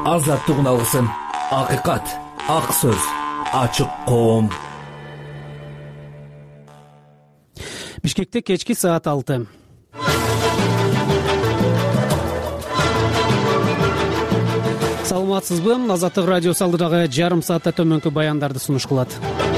азаттыгын алгысың. Акыйкат, ак сөз, ачык коом. Бишкекте кечки саат 6. Саламатсызбы? Азаттык радиосу алдыдагы жарым саатта төмөнкү баяндарды сунуш кылат.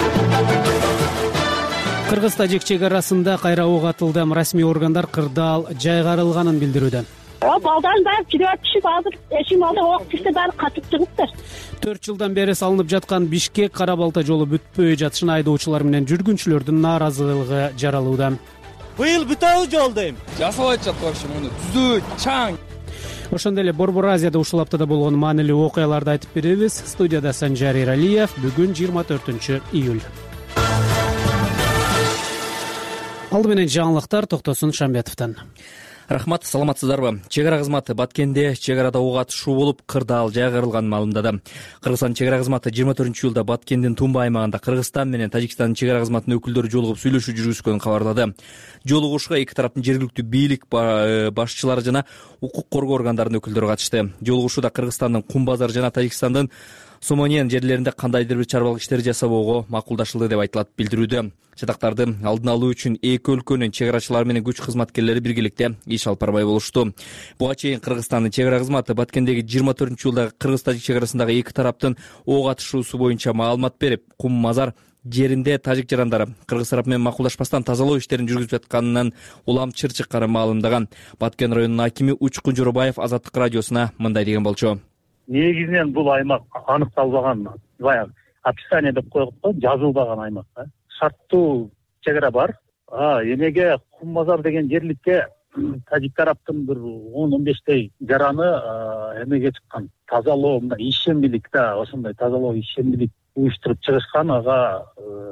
Кыргыз-тажик чек арасында кайра ок атылды. Расмий органдар кырдаал жайгарылганын билдирүүдө. Балдан баары жүрүп атышып, азыр эшим алды ок тиште баары катып чыгыптыр. 4 жылдан бери салынып жаткан Бишкек Кара Балта жолу бүтпөй жатышын айдоочулар менен жүргүнчүлөрдүн нааразылыгы жаралууда. Быйыл бүтөбү жол дейм. Жасалып атышат вообще муну түзүү, чаң. Ошондой эле Борбор Азияда ушул аптада болгон маанилүү окуяларды айтып беребиз. Студияда Санжар Иралиев. Бүгүн 24 июль. Алды менен жаңылыктар Токтосун Шамбетовдон. Рахмат, саламатсыздарбы? Чек ара кызматы Баткенде чек арада ок атышуу болуп, кырдаал жайгарылганын маалымдады. Кыргызстан чек ара кызматы 24-июлда Баткендин Тумба аймагында Кыргызстан менен Тажикстандын чек ара кызматынын өкүлдөрү жолугуп сүйлөшүү жүргүзгөнүн кабарлады. Жолугушууга эки тараптын жергиликтүү бийлик башчылары жана укук коргоо органдарынын өкүлдөрү катышты. Жолугушууда Кыргызстандын Кум базар жана Тажикстандын Сомоньян жерлеринде кандайдыр бир чарбалык иштерди жасабоого макулдашылды деп айтылат билдирүүдө. Чатактарды алдын алуу үчүн эки өлкөнүн чек арачылары менен күч кызматкерлери биргеликте иш алып барбай болушту. Буга чейин Кыргызстандын чек ара кызматы Баткендеги 24-июлдагы Кыргыз-Тажик чек арасындагы эки тараптын ок атышуусу боюнча маалымат берип, Кум мазар жеринде тажик жарандары кыргыз тарап менен макулдашпастан тазалоо иштерин жүргүзүп жатканынан улам чыр чыкканын маалымдаган. Баткен районунун акими Учкун Жоробаев Азаттык радиосуна мындай деген болчу. Негизинен бул аймак аныкталбаган, баягы описание деп коет го, жазылбаган аймак. Шарттуу чек ара бар. Эмеге Кум базар деген жерликке тажик тараптын бир 10-15 жараны эмеге чыккан. Тазалоо, мындай ишембилик да, ошондой тазалоо ишембилик уюштуруп чыгышкан. Ага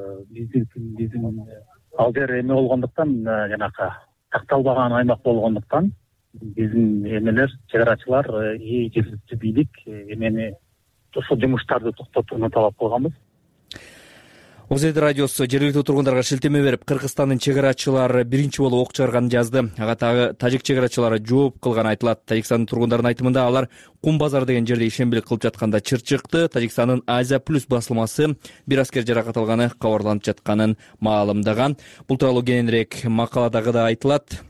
биздин ал жер эме болгондуктан, жанакы такталбаган аймак болгондуктан биздин эмелер, чек арачылар, жергиликтүү бийлик эмени ошол жумуштарды токтотууну талап кылганбыз. ОЗД радиосу жергиликтүү тургундарга шилтеме берип, Кыргызстандын чек арачылары биринчи болуп ок чыгарганын жазды. Ага тажик чек арачылары жооп кылганы айтылат. Тажикстандын тургундарынын айтымында алар Кум базар деген жерде ишембилик кылып жатканда чыр чыкты. Тажикстандын Азия плюс басылмасы бир аскер жаракат алганы кабарланып жатканын маалымдаган. Бул тууралуу кененирээк макаладагыда айтылат.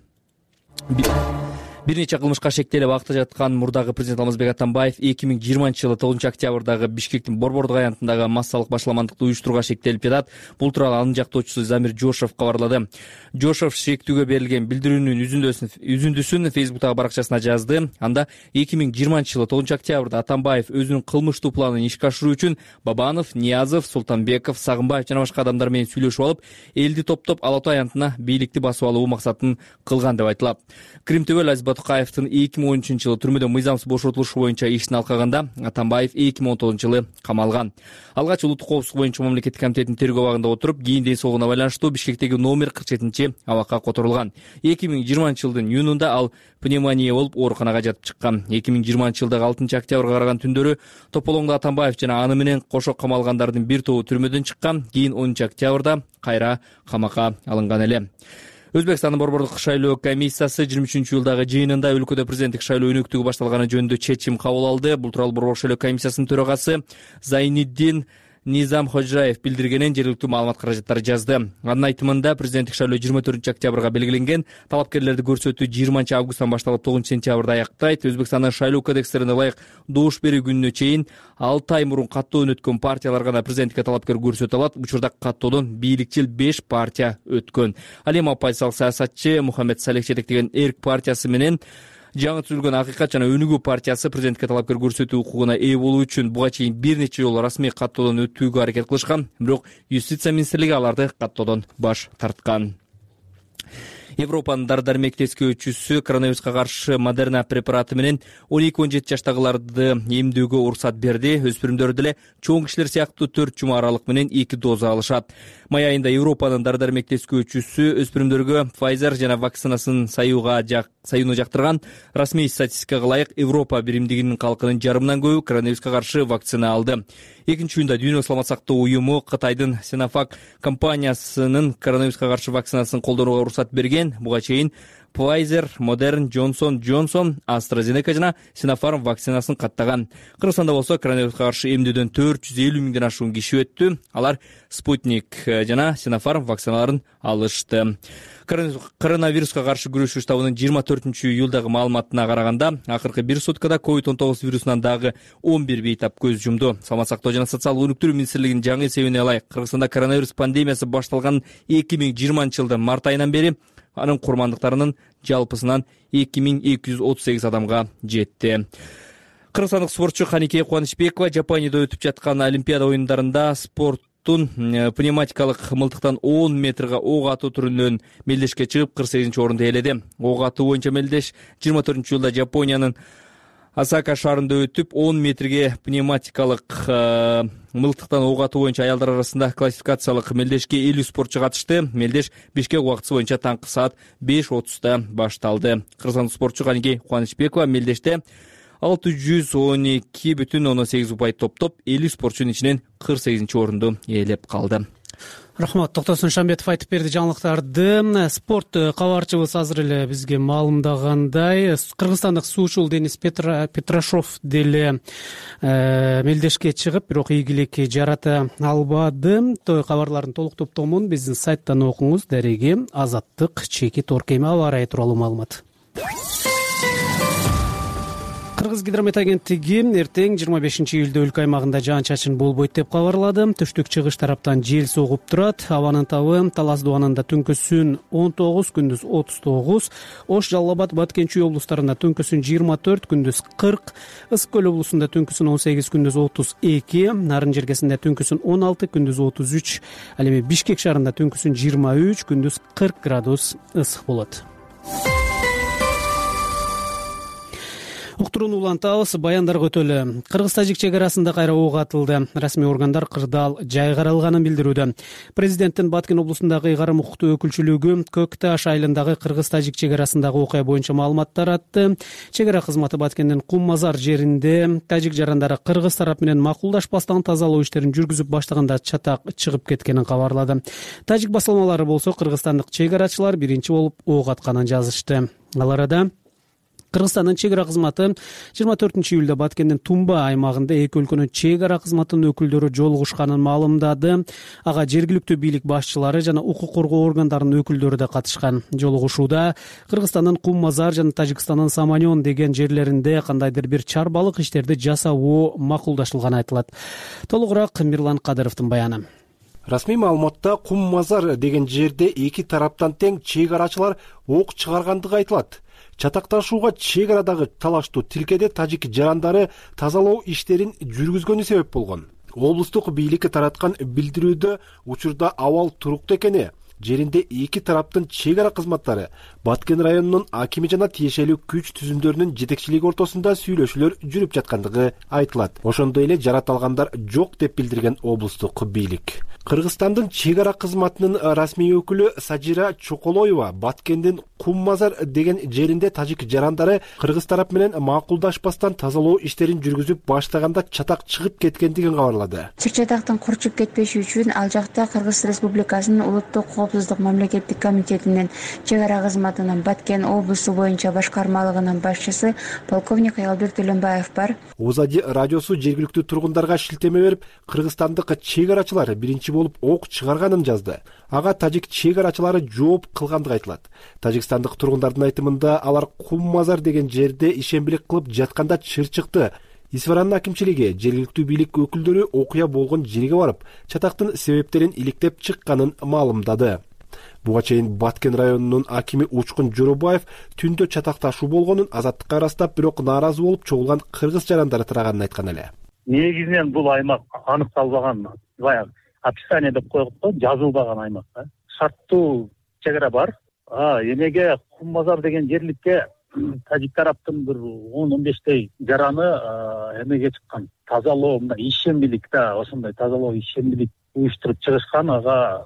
Бир нече кылмышка шектелип акта жаткан мурдагы президент Алмазбек Атамбаев 2020-жылы 9-октябрдагы Бишкектин Борбордук аянтындагы массалык башаламандыкты уюштурууга шектелип жатат. Бул тууралуу анын жактоочусу Замир Жошов кабарлады. Жошов шектүүгө берилген билдирүүнүн үзүндүсүн Фейсбуктагы баракчасына жазды. Анда 2020-жылы 9-октябрда Атамбаев өзүнүн кылмыштуу планын ишке ашыруу үчүн Бабанов, Ниязов, Султанбеков, Сагынбаев жана башка адамдар менен сүйлөшүп алып, элди топтоп Ала Тоо аянтына бийликти басып алуу максатын кылган деп айтылат. Крим төбөл Азиз Батукаевдин 2013-жылы түрмөдө мыйзамсыз бошотулушу боюнча ишин алкаганда Атамбаев 2019-жылы камалган. Алгач улуттук коопсуздук боюнча мамлекеттик комитеттин тергөө абагында отуруп, кийин ден соолугуна байланыштуу Бишкектеги номер 47 абакка которулган. 2020-жылдын июнунда ал пневмония болуп ооруканага жатып чыккан. 2020-жылдагы 6-октябрга караган түндөрү Тополоңдо Атамбаев жана аны менен кошо камалгандардын бир тобу түрмөдөн чыккан. Кийин 10-октябрда кайра камакка алынган эле. Өзбекстандын Борбордук шайлоо комиссиясы 23-июлдагы жыйынында өлкөдө президенттик шайлоо өнөктүгү башталганы жөнүндө чечим кабыл алды. Бул тууралуу Борбордук шайлоо комиссиясынын төрагасы Зайниддин Низам Ходжаев билдиргенин жергиликтүү маалымат каражаттары жазды. Анын айтымында президенттик шайлоо 24-октябрга белгиленген, талапкерлерди көрсөтүү 20-августтан башталып 9-сентябрда аяктайт. Өзбекстандын шайлоо кодекстерине ылайык добуш берүү күнүнө чейин 6 ай мурун каттоодон өткөн партиялар гана президенттикке талапкер көрсөтө алат. Учурда каттоодон бийликчил 5 партия өткөн. Ал эми оппозициялык саясатчы Мухаммед Салех жетектеген Эрк партиясы менен жаңы түзүлгөн Акыйкат жана Өнүгүү партиясы президентке талапкер көрсөтүү укугуна ээ болуу үчүн буга чейин бир нече жолу расмий каттоодон өтүүгө аракет кылышкан, бирок Юстиция министрлиги аларды каттоодон баш тарткан. Европанын дары-дармек тескөөчүсү коронавируска каршы Модерна препараты менен 12-17 жаштагыларды эмдөөгө уруксат берди. Өспүрүмдөр деле чоң кишилер сыяктуу 4 жума аралык менен 2 доза алышат. Май айында Европанын дары-дармек тескөөчүсү өспүрүмдөргө Pfizer жана вакцинасын саюуну жактырган. Расмий статистикага ылайык Европа биримдигинин калкынын жарымынан көбү коронавируска каршы вакцина алды. 2-июнда Дүйнөлүк саламат сактоо уюму Кытайдын Sinovac компаниясынын коронавируска каршы вакцинасын колдонууга уруксат берген. берилген. Буга чейин Pfizer, Modern, Johnson & Johnson, AstraZeneca жана Sinopharm вакцинасын каттаган. Кыргызстанда болсо коронавируска каршы эмдөөдөн 450 миңден ашуун киши өттү. Алар Sputnik жана Sinopharm вакциналарын алышты. Коронавируска каршы күрөшүү штабынын 24-июлдагы маалыматына караганда, акыркы бир суткада COVID-19 вирусунан дагы 11 бейтап көз жумду. Саламат сактоо жана социалдык өнүктүрүү министрлигинин жаңы эсебине ылайык, Кыргызстанда коронавирус пандемиясы башталган 2020-жылдын март айынан бери анын курмандыктарынын жалпысынан 2238 адамга жетти. Кыргызстандык спортчу Каникей Кубанычбекова Жапонияда өтүп жаткан Олимпиада оюндарында спорттун пневматикалык мылтыктан 10 метрге ок атуу түрүнөн мелдешке чыгып 48-орунду ээледи. Ок атуу боюнча мелдеш 24-июлда Жапониянын Осака шаарында өтүп 10 метрге пневматикалык мылтыктан ок атуу боюнча аялдар арасында классификациялык мелдешке 50 спортчу катышты. Мелдеш Бишкек убактысы боюнча таңкы саат 5:30 башталды. Кыргызстандык спортчу Каникей Кубанычбекова мелдеште 612,8 упай топтоп 50 спортчунун ичинен 48-орунду ээлеп калды. Рахмат, Токтосун Шамбетов айтып берди жаңылыктарды. Спорт кабарчыбыз азыр эле бизге маалымдагандай, кыргызстандык суучул Денис Петрашов деле мелдешке чыгып, бирок ийгилик жарата албады. Той кабарларын толук топтомун биздин сайттан окуңуз. Дареги Азаттык чекит оркеми аба ырайы тууралуу маалымат. Кыргыз гидромет агенттиги эртең 25-июлда өлкө аймагында жаан-чачын болбойт деп кабарлады. Түштүк-чыгыш тараптан жел согуп турат. Абанын табы Талас Дубанында түнкүсүн 19, күндүз 39, Ош, Жалал Абад, Баткен, Чүй облустарында түнкүсүн 24, күндүз 40, Ысык көл облусунда түнкүсүн 18, күндүз 32, Нарын жергесинде түнкүсүн 16, күндүз 33, ал эми Бишкек шаарында түнкүсүн 23, күндүз 40 градус ысык болот. Уктурууну улантабыз, баяндарга өтөлү. Кыргыз-тажик чек арасында кайра ок атылды. Расмий органдар кырдаал жай каралганын билдирүүдө. Президенттин Баткен облусундагы ыйгарым укуктуу өкүлчүлүгү Көк Таш айылындагы кыргыз-тажик чек арасындагы окуя боюнча маалымат таратты. Чек ара кызматы Баткендин Кум-Мазар жеринде тажик жарандары кыргыз тарап менен макулдашпастан тазалоо иштерин жүргүзүп баштаганда чатак чыгып кеткенин кабарлады. Тажик басылмалары болсо кыргызстандык чек арачылар биринчи болуп ок атканын жазышты. Ал арада Кыргызстандын чек ара кызматы 24-июлда Баткендин Тумба аймагында эки өлкөнүн чек ара кызматынын өкүлдөрү жолугушканын маалымдады. Ага жергиликтүү бийлик башчылары жана укук коргоо органдарынын өкүлдөрү да катышкан. Жолугушууда Кыргызстандын Кум-Мазар жана Тажикстандын Саманён деген жерлеринде кандайдыр бир чарбалык иштерди жасоо макулдашылганы айтылат. Толугураак Мирлан Кадыровдун баяны. Расмий маалыматта Кум-Мазар деген жерде эки тараптан тең чек арачылар ок чыгаргандыгы айтылат. Чатакташууга чек арадагы талаштуу тилкеде тажик жарандары тазалоо иштерин жүргүзгөнү себеп болгон. Облустук бийликке тараткан билдирүүдө учурда абал туруктуу экени, жеринде эки тараптын чек ара кызматтары Баткен районунун акими жана тиешелүү күч түзүмдөрүнүн жетекчилиги ортосунда сүйлөшүүлөр жүрүп жаткандыгы айтылат. Ошондой эле жараталгандар жок деп билдирген облустук бийлик. Кыргызстандын чек ара кызматынын расмий өкүлү Сажира Чоколоева Баткендин Кум-Мазар деген жеринде тажик жарандары кыргыз тарап менен макулдашпастан тазалоо иштерин жүргүзүп баштаганда чатак чыгып кеткендигин кабарлады. Чек чатактын курчуп кетпеши үчүн ал жакта Кыргыз Республикасынын улуттук коопсуздук мамлекеттик комитетинин чек ара кызматынын Баткен облусу боюнча башкармалыгынын башчысы полковник Аялбек Төлөнбаев бар. Узади радиосу жергиликтүү тургундарга шилтеме берип, кыргызстандык чек арачылар биринчи болуп ок чыгарганын жазды. Ага тажик чек арачылары жооп кылгандыгы айтылат. Тажикстандык тургундардын айтымында алар Кум-Мазар деген жерде ишембилик кылып жатканда чыр чыкты. Исфаранын акимчилиги, жергиликтүү бийлик өкүлдөрү окуя болгон жерге барып, чатактын себептерин иликтеп чыкканын маалымдады. Буга чейин Баткен районунун акими Учкун Жоробаев түндө чатакташуу болгонун Азаттыкка ырастап, бирок нааразы болуп чогулган кыргыз жарандары тараганын айткан эле. Негизинен бул аймак аныкталбаган, баягы описание деп коет го, жазылбаган аймак. Шарттуу чек ара бар. Эмеге Кум-Мазар деген жерликке тажик тараптын бир 10-15 жараны эмеге чыккан. Тазалоо, мына ишембилик да, ошондой тазалоо ишембилик уюштуруп чыгышкан. Ага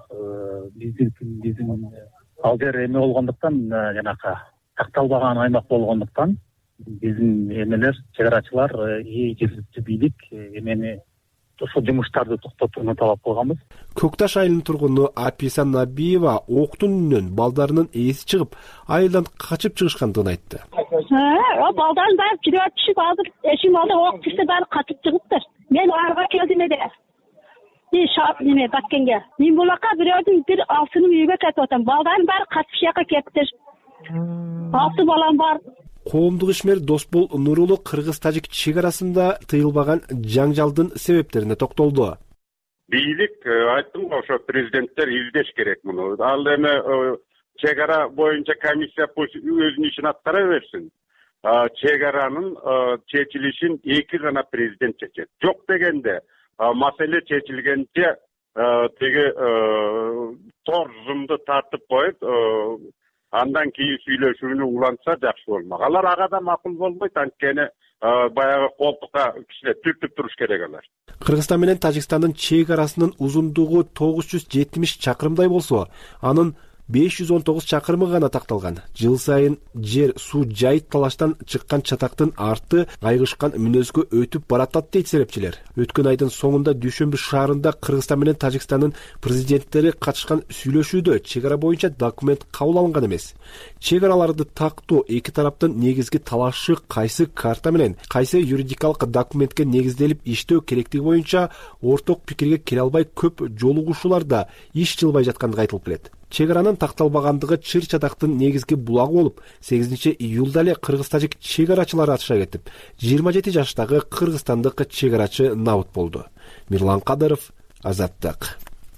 биздин ал жер эме болгондуктан, жанакы такталбаган аймак болгондуктан биздин эмелер, чек арачылар, жергиликтүү бийлик эмени ушул жумуштарды токтотууну талап кылганбыз. Көк Таш айылынын тургуну Аписа Набиева октун үнүнөн балдарынын ээси чыгып, айылдан качып чыгышкандыгын айтты. Балдарын баары кирип атышып, азыр эшигим алдында ок тиште баары качып чыгыптыр. Мен арга келдим эле. Неме Баткенге. Мен булакка бирөөдүн бир алтыным үйгө кетип атам. Балдарын баары качып шияка кетиптир. 6 балам бар. Коомдук ишмер Досбол Нурулу кыргыз-тажик чек арасында тыйылбаган жаңжалдын себептерине токтолду. Бийлик айттым го, ошо президенттер издеш керек муну. Ал эми чек ара боюнча комиссия өзүнүн ишин аткара берсин. Чек аранын чечилишин 2 гана президент чечет. Жок дегенде маселе чечилгенче теги торзумду тартып коюп, андан кийин сүйлөшүүнү улантса жакшы болмок. Алар ага да макул болбойт, анткени баягы колтукка кишилер түртүп туруш керек алар. Кыргызстан менен Тажикстандын чек арасынын узундугу 970 чакырымдай болсо, анын 519 чакырымы гана такталган. Жыл сайын жер, суу жайыт талаштан чыккан чатактын арты айгышкан мүнөзгө өтүп баратат дейт серепчилер. Өткөн айдын соңунда Дүйшөмбү шаарында Кыргызстан менен Тажикстандын президенттери катышкан сүйлөшүүдө чек ара боюнча документ кабыл алынган эмес. Чек араларды тактоо эки тараптын негизги талашы кайсы карта менен, кайсы юридикалык документке негизделип иштөө керектиги боюнча орток пикирге келе албай көп жолугушууларда иш жылбай жаткандыгы айтылып келет. Чек аранын такталбагандыгы чыр чатактын негизги булагы болуп, 8-июлда эле кыргыз-тажик чек арачылары атыша кетип, 27 жаштагы кыргызстандык чек арачы набыт болду. Мирлан Кадыров, Азаттык.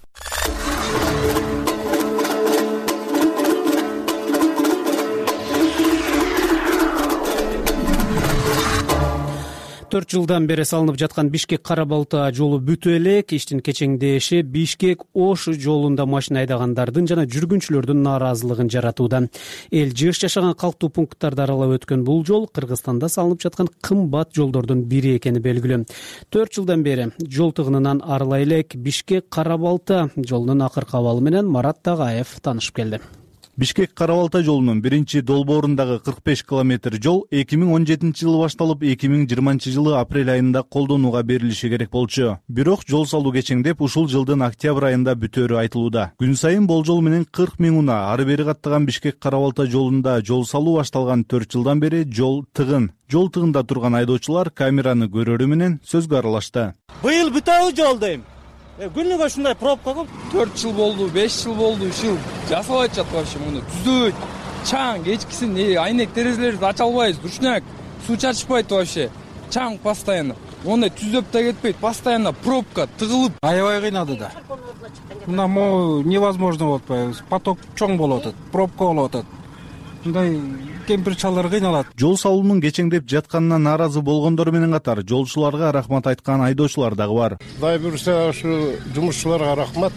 Төрт жылдан бери салынып жаткан Бишкек-Кара Балта жолу бүтө элек. Иштин кечеңдеши Бишкек-Ош жолунда машина айдагандардын жана жүргүнчүлөрдүн нааразылыгын жаратууда. Эл жыш жашаган калктуу пункттарды аралап өткөн бул жол Кыргызстанда салынып жаткан кымбат жолдордун бири экени белгилүү. 4 жылдан бери жол тыгынынан арыла элек Бишкек-Кара Балта жолунун акыркы абалы менен Марат Тагаев таанышып келди. Бишкек-Кара Балта жолунун биринчи долбоорундагы 45 километр жол 2017-жылы башталып, 2020-жылы апрель айында колдонууга берилиши керек болчу. Бирок жол салуу кечеңдеп, ушул жылдын октябрь айында бүтөөрү айтылууда. Күн сайын болжол менен 40 000 унаа ары бери каттаган Бишкек-Кара Балта жолунда жол салуу башталган 4 жылдан бери жол тыгын. Жол тыгында турган айдоочулар камераны көрөрү менен сөзгө аралашты. Быйыл бүтөбү жол дейм. Күнүгө ушундай пробка көп. 4 жыл болду, 5 жыл болду, ушул жасалып атышат вообще муну. Түзөт, чаң, кечкисин айнек терезелерди ача албайбыз, дуршняк, суу чачышпайт вообще. Чаң постоянно. Ондай түзөп да кетпейт, постоянно пробка тыгылып. Аябай кыйнады да. Мына невозможно болуп атпайбы. Поток чоң болуп атат, пробка болуп атат. Мындай кемпир чалдар кыйналат. Жол салуунун кечеңдеп жатканына нааразы болгондор менен катар жолчуларга рахмат айткан айдоочулар дагы бар. Кудай буюрса, ушу жумушчуларга рахмат.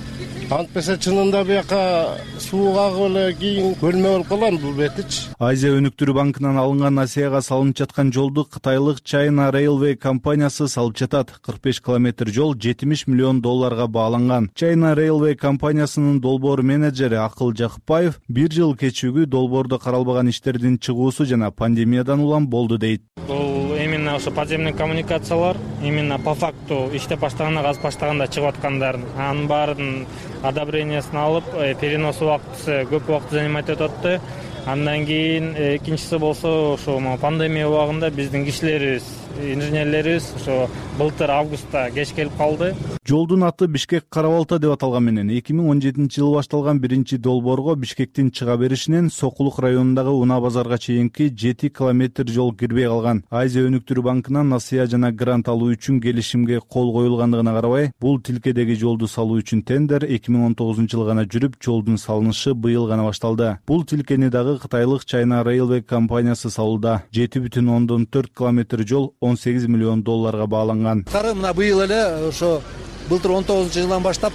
Антпесе чынында бияка сууга эле кийин көлмө болуп калган бул бетич. Азия өнүктүрүү банкынан алынган насыяга салынып жаткан жолду кытайлык China Railway компаниясы салып жатат. 45 километр жол $70 миллион бааланган. China Railway компаниясынын долбоор менеджери Акыл Жакыпбаев 1 жыл кечүүгү долбоордо каралбаган иштердин чыгуусу жана пандемиядан улам болду дейт. Именно ошо подземный коммуникациялар, именно по факту иштеп баштаганда, газ баштаганда чыгып аткандар, анын баарын одобрениясын алып, перенос убактысы көп убакыт занимать этип атты. Андан кийин экинчиси болсо ошо пандемия убагында биздин кишилерибиз, инженерлерибиз ошо былтыр августта кеч келип калды. Жолдун аты Бишкек-Кара Балта деп аталган менен 2017-жылы башталган биринчи долбоорго Бишкектин чыга беришинен Сокулук районундагы Унаа базарга чейинки 7 километр жол кирбей калган. Азия өнүктүрүү банкынан насыя жана грант алуу үчүн келишимге кол коюлгандыгына карабай, бул тилкедеги жолду салуу үчүн тендер 2019-жылы гана жүрүп, жолдун салынышы быйыл гана башталды. Бул тилкени дагы кытайлык China Railway компаниясы салууда. 7,4 километр жол $18 миллион бааланган. Мына быйыл эле ошо былтыр 19-жылдан баштап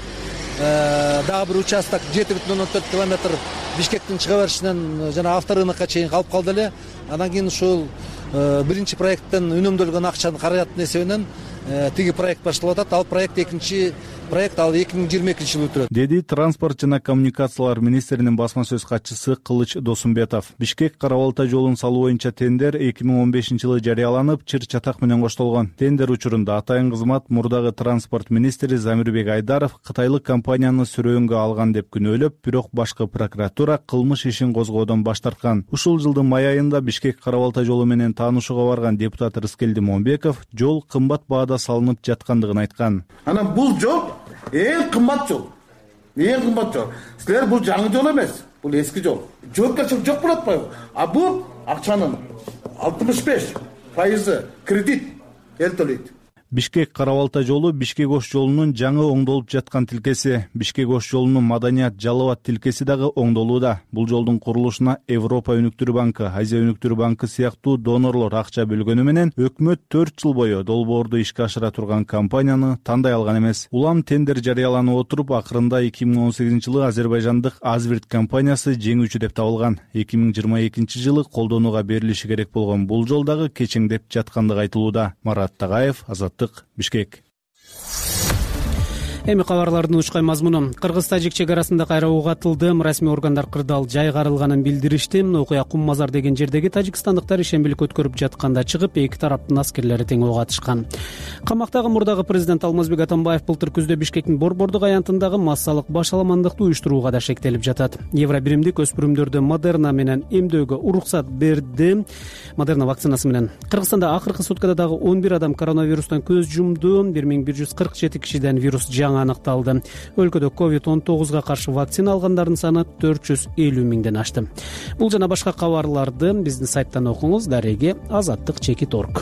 дагы бир участок 7,4 километр Бишкектин чыга беришинен жана авторыныкка чейин калып калды эле. Андан кийин ушул биринчи проекттен үнөмдөлгөн акчанын каражатынын эсебинен тиги проект башталып атат. Ал проект экинчи проект ал 2022 жылы бүтүрөт, деди транспорт жана коммуникациялар министринин басма сөз катчысы Кылыч Досумбетов. Бишкек Кара Балта жолун салуу боюнча тендер 2015 жылы жарыяланып, чыр чатак менен коштолгон. Тендер учурунда атайын кызмат мурдагы транспорт министри Замирбек Айдаров кытайлык компанияны сүрөөнгө алган деп күнөөлөп, бирок башкы прокуратура кылмыш ишин козгоодон баш тарткан. Ушул жылдын май айында Бишкек Кара Балта жолу менен таанышууга барган депутат Рыскелди Момбеков жол кымбат баада салынып жаткандыгын айткан. Анан бул жол эң кымбат жол. Силер бул жаңы жол эмес, бул эски жол. Жоопкерчилик жок болуп атпайбы? А бул акчанын 65% кредит эл төлөйт. Бишкек Кара Балта жолу Бишкек Ош жолунун жаңы оңдолуп жаткан тилкеси. Бишкек Ош жолунун Маданият Жалал тилкеси дагы оңдолууда. Бул жолдун курулушуна Европа өнүктүрүү банкы, Азия өнүктүрүү банкы сыяктуу донорлор акча бөлгөнү менен өкмөт 4 жыл бою долбоорду ишке ашыра турган компанияны тандай алган эмес. Улам тендер жарыяланып отуруп, акырында 2018 жылы Азербайжандык Азбирт компаниясы жеңүүчү деп табылган. 2022 жылы колдонууга берилиши керек болгон бул жол дагы кечеңдеп жаткандыгы айтылууда. Марат Тагаев, Азаттык, Бишкек. Эми кабарлардын учкай мазмуну. Кыргыз-тажик чек арасында кайра ок атылды. Расмий органдар кырдаал жайгарылганын билдиришти. Окуя Куммазар деген жердеги тажикстандыктар ишембилик өткөрүп жатканда чыгып, эки тараптын аскерлери тең ок атышкан. Камактагы мурдагы президент Алмазбек Атамбаев былтыр күздө Бишкектин Борбордук аянтындагы массалык башаламандыкты уюштурууга да шектелип жатат. Евро биримдик өспүрүмдөрдү Модерна менен эмдөөгө уруксат берди. Модерна вакцинасы менен. Кыргызстанда акыркы суткада дагы 11 адам коронавирустан көз жумду. 1147 кишиден вирус аныкталды. Өлкөдө COVID-19 каршы вакцина алгандардын саны 450 миңден ашты. Бул жана башка кабарларды биздин сайттан окуңуз. Дареги azаттык.org.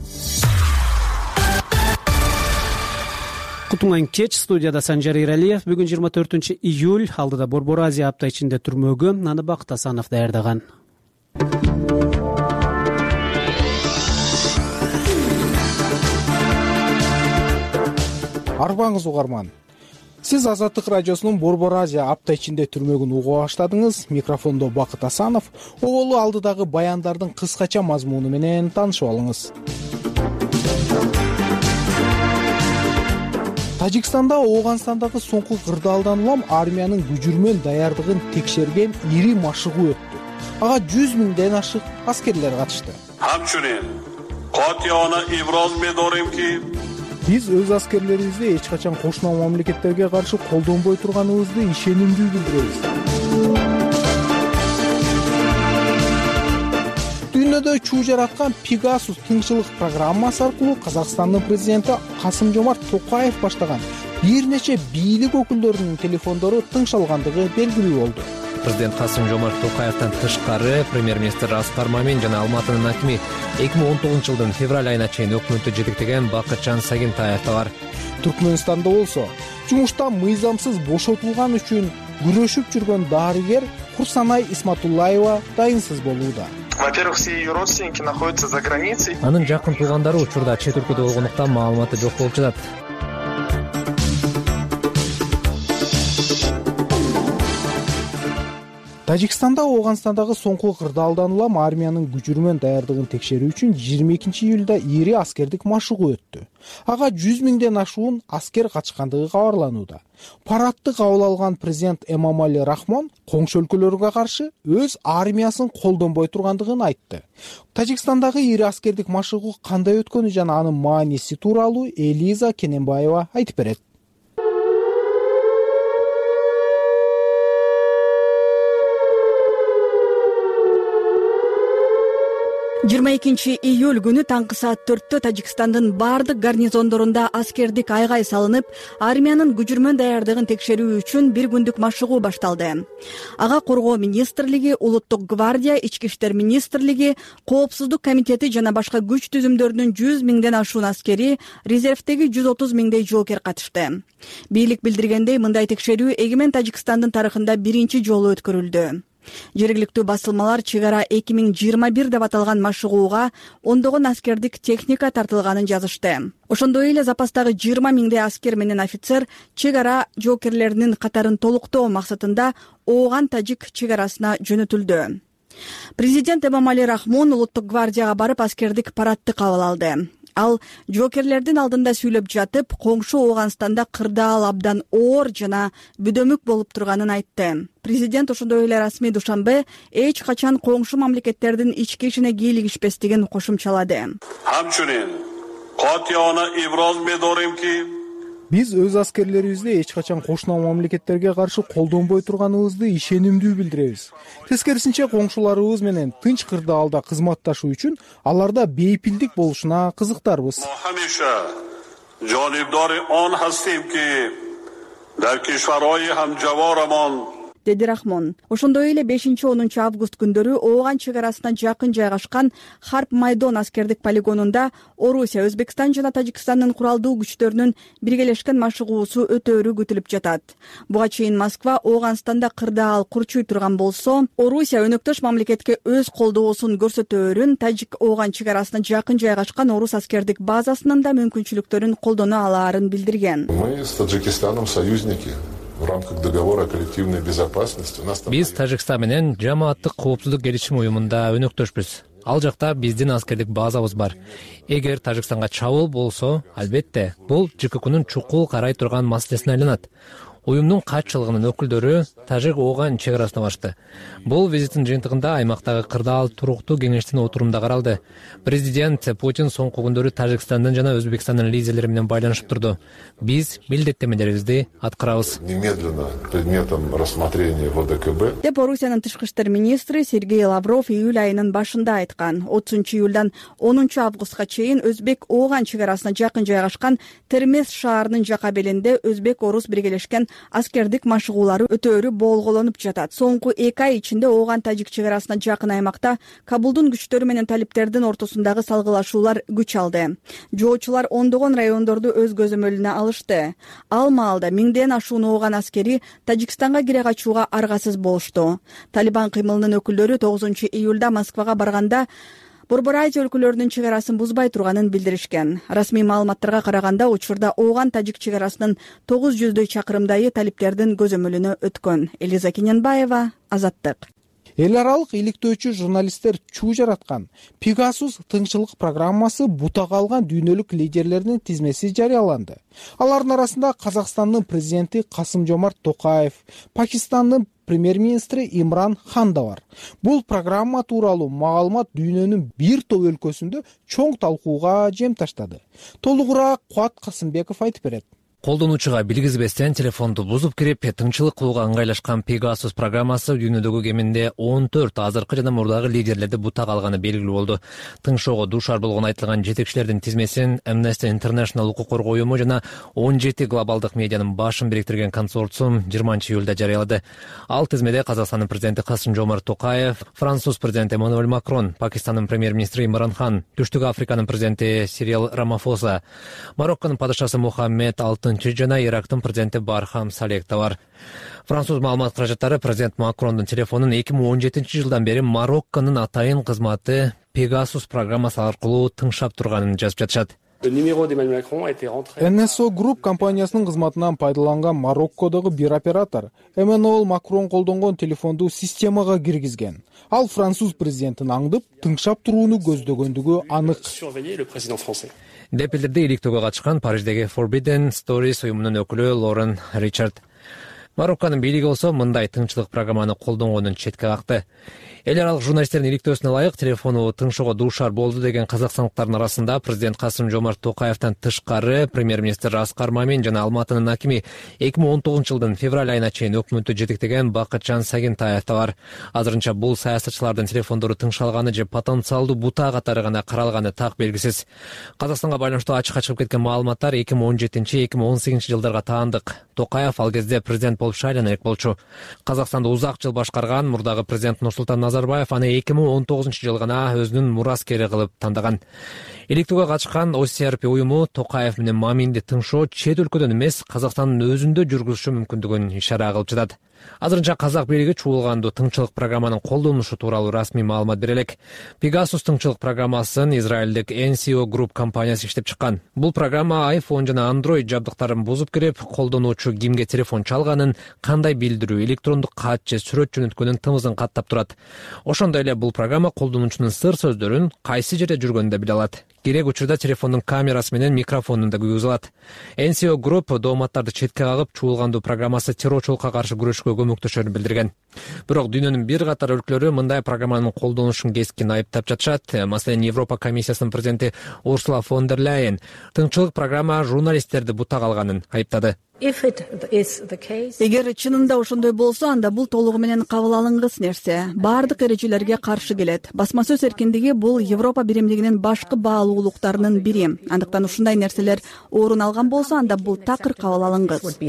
Кутуңан кеч, студияда Санжар Иралиев. Бүгүн 24 июль, алдыда Борбор Азия апта ичинде түрмөгү, аны Бакыт Асанов даярдаган. Арбаңыз угарман. Сиз Азаттык радиосунун Борбор Азия апта ичинде түрмөгүн угуп баштадыңыз. Микрофондо Бакыт Асанов. Оголу алдыдагы баяндардын кыскача мазмуну менен таанышып алыңыз. Тажикстанда Ооганстандагы соңку кырдаалдан улам армиянын күжүрмөн даярдыгын текшерген ири машыгуу өттү. Ага 100 миңден ашык аскерлер катышты. Биз өз аскерлерибизди эч качан кошуна мамлекеттерге каршы колдонбой турганыбызды ишенимдүү билдиребиз. Дүйнөдө чуу жараткан Pegasus тынччылык программасы аркылуу Казакстандын президенти Касым-Жомарт Токаев баштаган бир нече бийлик өкүлдөрүнүн телефондору тыңшалгандыгы белгилүү болду. Президент Касым-Жомарт Токаевден тышкары премьер-министр Аскар Мамин жана Алматынын акими 2019 жылдын февраль айына чейин өкмөттү жетектеген Бакытжан Сагентаев да бар. Түркмөнстанда болсо жумуштан мыйзамсыз бошотулган үчүн күрөшүп жүргөн дарыгер Курсанай Исматуллаева дайынсыз болууда. Во-первых, все ее родственники находятся за границей. Анын жакын туугандары учурда чет өлкөдө болгондуктан маалыматы жок болуп жатат. Тажикстанда Ооганстандагы соңку кырдаалдан улам армиянын күжүрмөн даярдыгын текшерүү үчүн 22 июлда ири аскердик машыгуу өттү. Ага 100 миңден ашуун аскер катышкандыгы кабарланууда. Парадты кабыл алган президент Эмомали Рахмон коңшу өлкөлөргө каршы өз армиясын колдонбой тургандыгын айтты. Тажикстандагы ири аскердик машыгуу кандай өткөнү жана анын мааниси тууралуу Элиза Кененбаева айтып берет. 22 июль күнү таңкы саат 4-тө Тажикстандын бардык гарнизондорунда аскердик айгай салынып, армиянын күжүрмөн даярдыгын текшерүү үчүн бир күндүк машыгуу башталды. Ага Коргоо министрлиги, Улуттук гвардия, Ички иштер министрлиги, Коопсуздук комитети жана башка күч түзүмдөрүнүн 100 миңден ашуун аскери, резервдеги 130 миңдей жоокер катышты. Бийлик билдиргендей, мындай текшерүү эгемен Тажикстандын тарыхында биринчи жолу өткөрүлдү. Жергиликтүү басылмалар чек ара 2021 деп аталган машыгууга ондогон аскердик техника тартылганын жазышты. Ошондой эле запастагы 20 миңдей аскер менен офицер чек ара жоокерлеринин катарын толуктоо максатында Ооган-Тажик чек арасына жөнөтүлдү. Президент Эмомали Рахмон Улуттук гвардияга барып аскердик парадты кабыл алды. Ал жоокерлердин алдында сүйлөп жатып, коңшу Ооганстанда кырдаал абдан оор жана бүдөмүк болуп турганын айтты. Президент ошондой эле расмий душанбе эч качан коңшу мамлекеттердин ички ишине кийлигишпестигин кошумчалады. Биз өз аскерлерибизди эч качан кошуна мамлекеттерге каршы колдонбой турганыбызды ишенимдүү билдиребиз. Тескерисинче коңшуларыбыз менен тынч кырдаалда кызматташуу үчүн аларда бейпилдик болушуна кызыктарбыз. Деди Рахмон. Ошондой эле 5-10 август күндөрү Ооган чек арасына жакын жайгашкан Харп Майдон аскердик полигонунда Орусия, Өзбекстан жана Тажикстандын куралдуу күчтөрүнүн биргелешкен машыгуусу өтөөрү күтүлүп жатат. Буга чейин Москва Ооганстанда кырдаал курчуй турган болсо, Орусия өнөктөш мамлекетке өз колдоосун көрсөтөөрүн Тажик-Ооган чек арасына жакын жайгашкан орус аскердик базасынын да мүмкүнчүлүктөрүн колдоно алаарын билдирген. Мы с Таджикистаном союзники. В рамках договора о коллективной безопасности. Биз Тажикстан менен жамааттык коопсуздук келишим уюмунда өнөктөшпүз. Ал жакта биздин аскердик базабыз бар. Эгер Тажикстанга чабуул болсо, албетте, бул ЖККнун чукул карай турган маселесине айланат. Уюмдун катчылыгынын өкүлдөрү Тажик-Ооган чек арасына барышты. Бул визиттин жыйынтыгында аймактагы кырдаал туруктуу кеңештин отурумунда каралды. Президент Путин соңку күндөрү Тажикстандын жана Өзбекстандын лидерлери менен байланышып турду. Биз милдеттенмелерибизди аткарабыз. Немедленно предметом рассмотрения в ОДКБ. Деп Орусиянын тышкы иштер министри Сергей Лавров июль айынын башында айткан. 30-июлдан 10-августка чейин Өзбек-Ооган чек арасына жакын жайгашкан Термез шаарынын жака белинде өзбек-орус биргелешкен аскердик машыгуулары өтөөрү болголонуп жатат. Соңку 2 ай ичинде Ооган-Тажик чек арасына жакын аймакта Кабулдун күчтөрү менен талиптердин ортосундагы салгылашуулар күч алды. Жоочулар ондогон райондорду өз көзөмөлүнө алышты. Ал маалда 1000ден ашуун Ооган аскери Тажикстанга кире качууга аргасыз болушту. Талибан кыймылынын өкүлдөрү 9-июлда Москвага барганда Борбор Азия өлкөлөрүнүн чек арасын бузбай турганын билдиришкен. Расмий маалыматтарга караганда учурда Ооган-Тажик чек арасынын 900 чакырымдайы талиптердин көзөмөлүнө өткөн. Элиза Кененбаева, Азаттык. Эл аралык иликтөөчү журналисттер чуу жараткан Пегасус тыңчылык программасы бутак алган дүйнөлүк лидерлердин тизмеси жарыяланды. Алардын арасында Казакстандын президенти Касым-Жомарт Токаев, Пакистандын премьер-министри Имран Хан да бар. Бул программа тууралуу маалымат дүйнөнүн бир топ өлкөсүндө чоң талкууга жем таштады. Толугураак Куат Касымбеков айтып берет. Колдонуучуга билгизбестен телефонду бузуп кирип, тыңчылык кылууга ыңгайлашкан Пегасус программасы дүйнөдөгү кеминде 14 азыркы жана мурдагы лидерлерди бутак алганы белгилүү болду. Тыңшоого дуушар болгон айтылган жетекчилердин тизмесин Amnesty International укук коргоо уюму жана 17 глобалдык медианын башын бириктирген консорциум 20-июлда жарыялады. Ал тизмеде Казакстандын президенти Касым-Жомарт Токаев, Француз президенти Эммануэль Макрон, Пакистандын премьер-министри Имран Хан, Түштүк Африканын президенти Сирил Рамафоса, Марокконун падышасы Мухаммед жана Ирактын президенти Бархам Салех да бар. Француз маалымат каражаттары президент Макрондун телефонун 2017-жылдан бери Марокконун атайын кызматы Пегасус программасы аркылуу тыңшап турганын жазып жатышат. NSO Group компаниясынын кызматынан пайдаланган Мароккодогу бир оператор Эммануэль Макрон колдонгон телефонду системага киргизген. Ал француз президентин аңдып, тыңшап турууну көздөгөндүгү анык. Деп билдирди иликтөөгө катышкан Париждеги Forbidden Stories уюмунун өкүлү Лорен Ричард. Марокконун бийлиги болсо мындай тыңчылык программаны колдонгонун четке какты. Эл аралык журналисттердин иликтөөсүнө ылайык телефону тыңшоого дуушар болду деген казакстандыктардын арасында президент Касым-Жомарт Токаевден тышкары премьер-министр Аскар Мамин жана Алматынын акими 2019-жылдын февраль айына чейин өкмөттү жетектеген Бакытжан Сагентаев да бар. Азырынча бул саясатчылардын телефондору тыңшалганы же потенциалдуу бута катары гана каралганы так белгисиз. Казакстанга байланыштуу ачыкка чыгып кеткен маалыматтар 2017-2018 жылдарга таандык. Токаев ал кезде президент болуп шайлана элек болчу. Казакстанды узак жыл башкарган мурдагы президент Нурсултан Назарбаев аны 2019-жылы гана өзүнүн мураскери кылып тандаган. Иликтөөгө катышкан OCRP уюму Токаев менен Маминди тыңшоо чет өлкөдөн эмес, Казакстандын өзүндө жүргүзүшү мүмкүндүгүн ишара кылып жатат. Азырынча казак бийлиги чуулгандуу тыңчылык программанын колдонулушу тууралуу расмий маалымат бере элек. Пегасус тыңчылык программасын Израилдик NCO Group компаниясы иштеп чыккан. Бул программа iPhone жана Android жабдыктарын бузуп кирип, колдонуучу кимге телефон чалганын, кандай билдирүү, электрондук кат же сүрөт жөнөткөндүн тымызын каттап турат. Ошондой эле бул программа колдонуучунун сыр сөздөрүн кайсы жерде жүргөнүн да биле алат. Керек учурда телефондун камерасы менен микрофонун да күйгүзө алат. NCO Group дооматтарды четке кагып, чуулгандуу программасы террорчулукка каршы күрөшкө көмөктөшөрүн билдирген. Бирок дүйнөнүн бир катар өлкөлөрү мындай программанын колдонушун кескин айыптап жатышат. Маселен, Европа комиссиясынын президенти Урсула фон дер Ляйен тыңчылык программа журналисттерди бута калганын айыптады. Эгер чынында ошондой болсо, анда бул толугу менен кабыл алынгыс нерсе. Бардык эрежелерге каршы келет. Басма сөз эркиндиги бул Европа биримдигинин башкы баалуулуктарынын бири. Андыктан ушундай нерселер орун алган болсо, анда бул такыр кабыл алынгыс,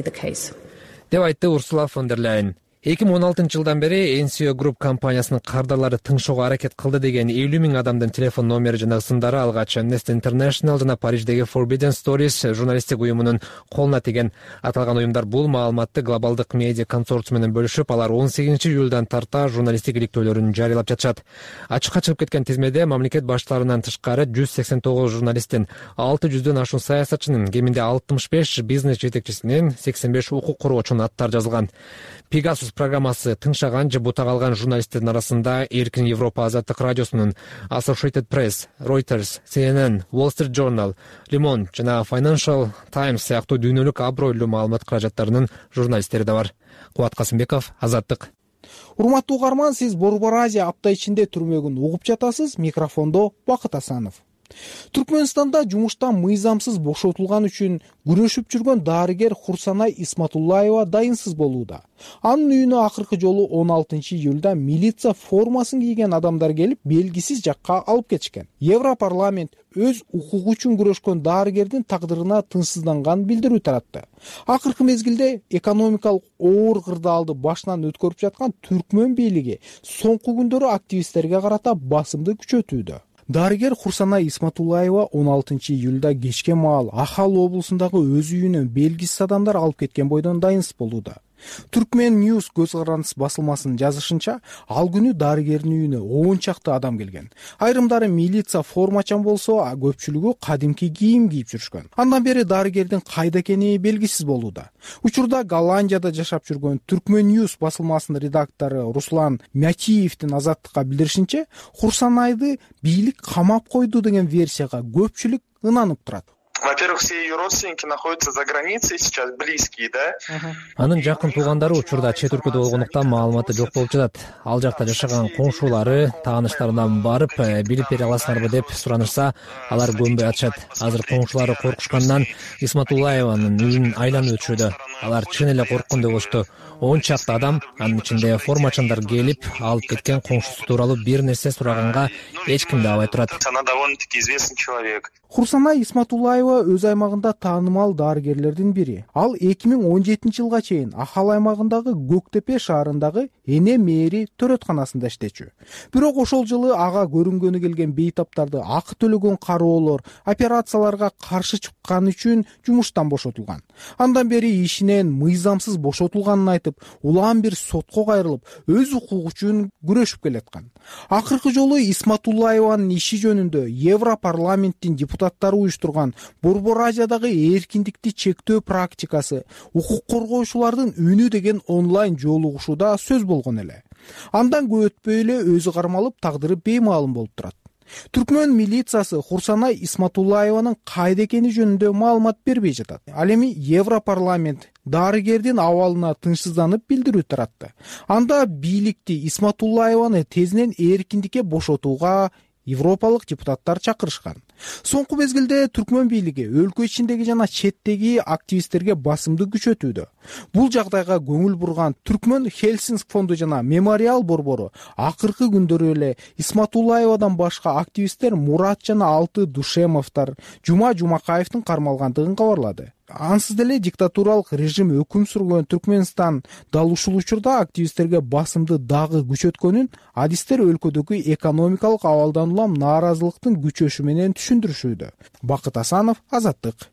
деп айтты Урсула фон дер Ляйен. 2016 жылдан бери NCO Group компаниясынын кардарлары тыңшоого аракет кылды деген 50 000 адамдын телефон номери жана ысымдары алгач Amnesty International жана Париждеги Forbidden Stories журналисттик уюмунун колуна тийген. Аталган уюмдар бул маалыматты глобалдык медиа консорциум менен бөлүшүп, алар 18 июлдан тарта журналисттик иликтөөлөрүн жарыялап жатышат. Ачыкка чыгып кеткен тизмеде мамлекет баштарынан тышкары 189 журналисттин, 600дөн ашуун саясатчынын, кеминде 65 бизнес жетекчисинин, 85 укук коргоочунун аттары жазылган. Pegasus программасы тыңшаган же бута калган журналисттердин арасында Эркин Европа азаттык радиосунун, Associated Press, Reuters, CNN, Wall Street Journal, Le Monde жана Financial Times сыяктуу дүйнөлүк абройлуу маалымат каражаттарынын журналисттери да бар. Кубат Касымбеков, Азаттык. Урматтуу угарман, сиз Борбор Азия апта ичинде түрмөгүн угуп жатасыз. Микрофондо Бакыт Асанов. Түркмөнстанда жумуштан мыйзамсыз бошотулган үчүн күрөшүп жүргөн дарыгер Хурсанай Исматуллаева дайынсыз болууда. Анын үйүнө акыркы жолу 16 июлда милиция формасын кийген адамдар келип, белгисиз жакка алып кетишкен. Европарламент өз укугу үчүн күрөшкөн дарыгердин тагдырына тынчсызданган билдирүү таратты. Акыркы мезгилде экономикалык оор кырдаалды башынан өткөрүп жаткан Түркмөн бийлиги соңку күндөрү активисттерге карата басымды күчөтүүдө. Дарыгер Хурсанай Исматуллаева 16 июлда кечке маал Ахал облусундагы өз үйүнө белгисиз адамдар алып кеткен бойдон дайынсыз болууда. Түркмен News көз карандысы басылмасынын жазышынча, ал күнү дарыгердин үйүнө 10 чакты адам келген. Айрымдары милиция формачан болсо, көпчүлүгү кадимки кийим кийип жүрүшкөн. Андан бери дарыгердин кайда экени белгисиз болууда. Учурда Голландияда жашап жүргөн Түркмен News басылмасынын редактору Руслан Мятиевдин Азаттыкка билдиришинче, Хурсанайды бийлик камап койду деген версияга көпчүлүк ынанып турат. Во-первых, все ее родственники находятся за границей сейчас, близкие, да? Анын жакын туугандары учурда чет өлкөдө болгондуктан маалыматы жок болуп жатат. Ал жакта жашаган коңшулары, тааныштарынан барып, билип бере аласыңарбы деп суранышса, алар көнбөй атышат. Азыр коңшулары коркушкандан Исматуллаеванын үйүн айланып өтүшүүдө. Алар чын эле корккондой болушту. 10 чакты адам, анын ичинде формачандар келип, алып кеткен коңшусу тууралуу бир нерсе сураганга эч ким да абай турат. Она довольно-таки известный человек. Хурсанай Исматуллаева өз аймагында таанымал дарыгерлердин бири. Ал 2017 жылга чейин Ахал аймагындагы Көктепе шаарындагы Эне Мээри төрөтканасында иштечү. Бирок ошол жылы ага көрүнгөнү келген бейтаптарды акы төлөгөн кароолор операцияларга каршы чыкканы үчүн жумуштан бошотулган. Андан бери ишинен мыйзамсыз бошотулганын айтып, улам бир сотко кайрылып, өз укугу үчүн күрөшүп келаткан. Акыркы жолу Исматуллаеванын иши жөнүндө Европарламенттин депутаттары уюштурган Борбор Азиядагы эркиндикти чектөө практикасы, укук коргоочулардын үнү деген онлайн жолугушууда сөз болгон эле. Андан көп өтпөй эле өзү кармалып, тагдыры беймаалым болуп турат. Түркмөн милициясы Хурсанай Исматуллаеванын кайда экени жөнүндө маалымат бербей жатат. Ал эми Европарламент дарыгердин абалына тынчсызданып билдирүү таратты. Анда бийликти Исматуллаеваны тезинен эркиндикке бошотууга европалык депутаттар чакырышкан. Соңку мезгилде Түркмөн бийлиги өлкө ичиндеги жана четтеги активисттерге басымды күчөтүүдө. Бул жагдайга көңүл бурган Түркмөн Хельсинки фонду жана Мемориал борбору акыркы күндөрү эле Исматуллаевадан башка активисттер Мурат жана Алты Душемовдор, Жума Жумакаевдин кармалгандыгын кабарлады. Ансыз деле диктатуралык режим өкүм сүргөн Түркмөнстан дал ушул учурда активисттерге басымды дагы күчөткөнүн адистер өлкөдөгү экономикалык абалдан улам нааразылыктын күчөшү менен түшүндүрүшүүдө. Бакыт Асанов, Азаттык.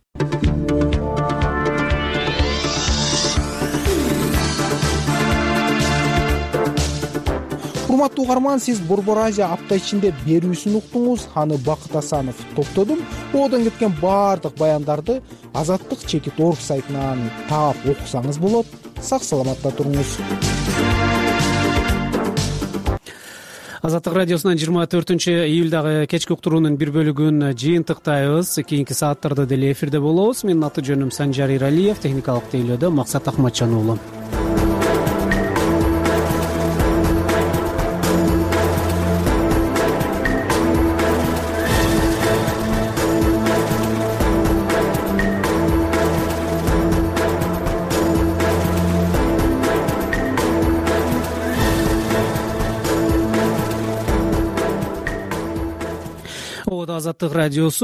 Урматтуу угарман, сиз Борбор Азия апта ичинде берүүсүн уктуңуз. Аны Бакыт Асанов топтодум. Одон кеткен баардык баяндарды Азаттык.org сайтынан таап окусаңыз болот. сак саламатта туруңуз. Азаттык радиосунан 24-июлдагы кечки уктуруунун бир бөлүгүн жыйынтыктайбыз. Кийинки сааттарда деле эфирде болобуз. Менин аты жөнүм Санжар Иралиев, техникалык тейлөөдө Максат Акматжан уулу. Азаттык радиосу